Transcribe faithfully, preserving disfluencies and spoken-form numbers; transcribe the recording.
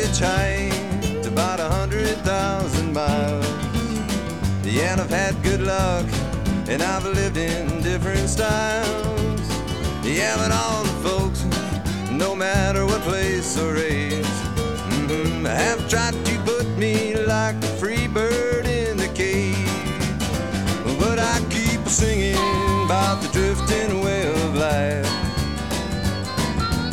hitchhiked about a hundred thousand miles. Yeah, and I've had good luck, and I've lived in different styles. Yeah, but all the folks, no matter what place or age, mm-hmm, have tried to